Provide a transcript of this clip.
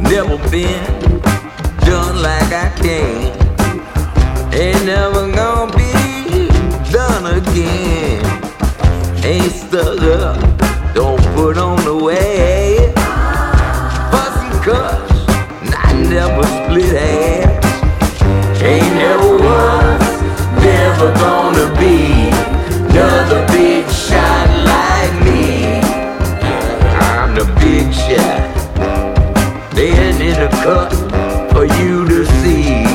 never been done like I can. Ain't never gonna be done again. Ain't stuck up, don't put on the way. Bustin' cuts, I never split hands. Ain't never was, never gonna be another big shot like me. I'm the big shot, laying in the cup for you to see.